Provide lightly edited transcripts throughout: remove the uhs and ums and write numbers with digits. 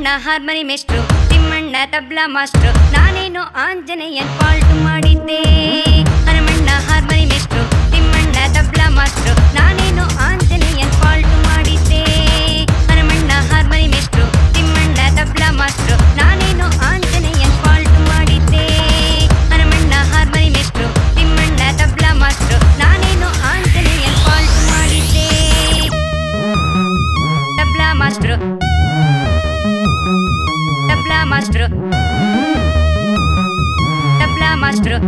Harmony ಮೇಷ್ಟ್ರು, Thimmanna tabla master, ನಾನೇನೋ ಆಂಜನೇಯನ್ ಫಾಲ್ಟ್ ಮಾಡಿದ್ದೆ. ಹನುಮಣ್ಣ ಹಾರ್ಮನಿ ಮೇಷ್ಟ್ರು, ತಿಮ್ಮಣ್ಣ ತಬ್ಲಾ ಮಾಸ್ಟ್ರು, ನಾನೇನೋ ಆಂಜನೇಯನ್ ಫಾಲ್ಟ್ ಮಾಡಿದ್ದೆ. ಹನುಮಣ್ಣ ಹಾರ್ಮನಿ ಮೇಷ್ಟ್ರು, ತಿಮ್ಮಣ್ಣ ತಬ್ಲಾ ಮಾಸ್ಟ್ರು, ನಾನೇನೋ ಆಂಜನೇಯನ್ ಫಾಲ್ಟ್ ಮಾಡಿದ್ದೆ. ಹನುಮಣ್ಣ ಹಾರ್ಮನಿ ಮೇಷ್ಟ್ರು, ತಿಮ್ಮಣ್ಣ ತಬ್ಲಾ ಮಾಸ್ಟ್ರು, ನಾನೇನೋ ಆಂಜನೇಯನ್ ಫಾಲ್ಟ್ ಮಾಡಿದ್ದೆ. Tabla master, tabla master, tabla master,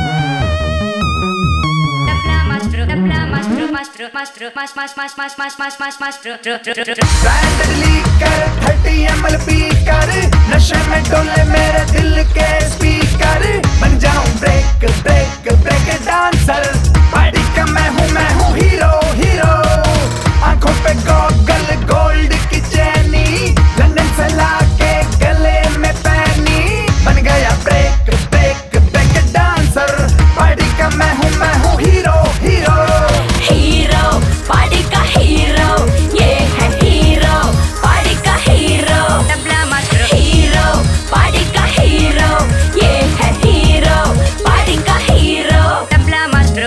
tabla master, tabla master, master master ಮಾಸ್ ಮಾಸ್ ಮಾಸ್ ಮಾಸ್ ಮಾಸ್ ಮಾಸ್ ಮಾಸ್ ಮಾಸ್ಟ್ರು. ब्रांड लीकर 30 ml पीकर, नशे में डोले मेरे दिल के स्पीकर, बन जाऊं break break break dancer, party का मैं हूँ हीरो हीरो, आंखों पे गॉगल गोल्ड की चैनी, लंदन से लाके गले में पहनी, बन गया break break break dancer, party का मैं हूँ हीरो हीरो हीरो, पार्टी का हीरो, ये है हीरो, पार्टी का hero. Tabla master, hero, party का हीरो, ये है हीरो, पार्टी का हीरो. तबला मास्टर,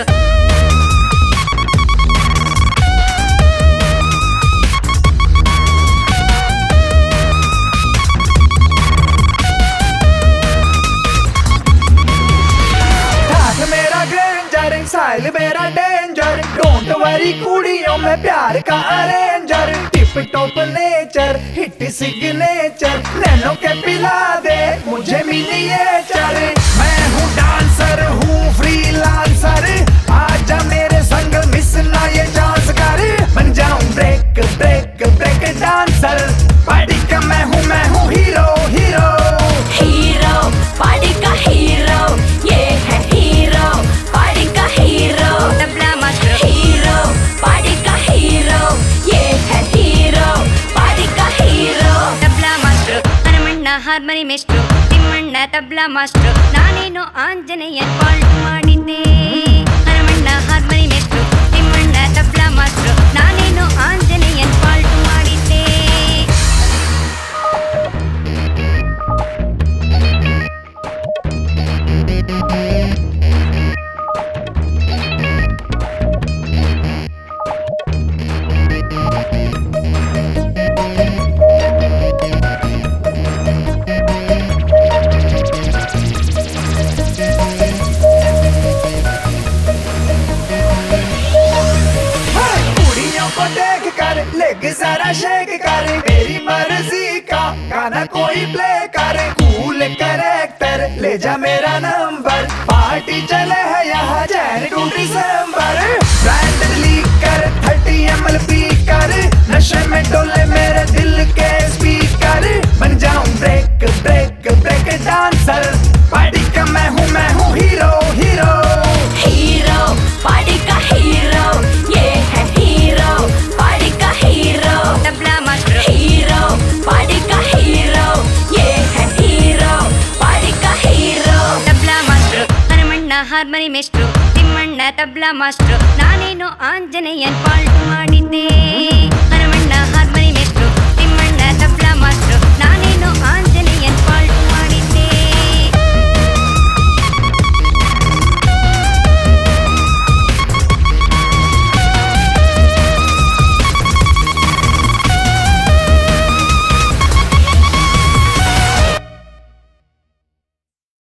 ठाक मेरा ग्रेंजर, साइल मेरा डेंजर, डोंट वरी कुड़ियों में प्यार का arranger, tip top nature, hit signature, नैनो के पिला दे मुझे मिनिएचर, मैं हूँ डांसर हूँ फ्रीलांसर, आजा मेरे संग मिस ना ये चांस कर, बन जाऊं break break break dancer, party का मैं हूँ हीरो हीरो हीरो, पार्टी का हीरो, ये है हीरो, पार्टी का hero. Tabla master, hero, party का हीरो, ये है हीरो, पार्टी का hero. Tabla master. Hanumanna harmony ಮೇಷ್ಟ್ರು, ತಿಮ್ಮಣ್ಣ ತಬ್ಲಾ ಮಾಸ್ಟ್ರು, ನಾನೇನೋ ಆಂಜನೇಯನ್ ಫಾಲ್ಟ್ ಮಾಡಿದ್ದೆ. ಹನುಮಣ್ಣ ಹಾರ್ಮನಿ ಮೇಷ್ಟ್ರು, ತಿಮ್ಮಣ್ಣ ತಬ್ಲಾ ಮಾಸ್ಟ್ರು, ನಾನೇನೋ ಆಂಜನೇಯನ್ ಫಾಲ್ಟ್ ಮಾಡಿದ್ದೆ. कुड़ियों को देख कर लेग जरा शेक कर, मेरी मर्जी का गाना कोई प्ले कर, कूल कैरेक्टर ले जा मेरा नंबर, पार्टी चले है यहाँ Jan to December, brand liquor 30 ml पीकर, नशे में डोले मेरे दिल के स्पीकर, बन जाऊं break break break dancer, party का मैं हूँ हीरो हीरो हीरो, पार्टी का हीरो, ये है हीरो, पार्टी का hero. Tabla master, hero, party का हीरो, ये है हीरो, पार्टी का hero. Tabla master. Hanumanna harmony ಮೇಷ್ಟ್ರು, ತಿಮ್ಮಣ್ಣ ತಬ್ಲಾ ಮಾಸ್ಟ್ರು, ನಾನೇನೋ ಆಂಜನೇಯನ್ ಫಾಲ್ಟ್ ಮಾಡಿದ್ದೆ.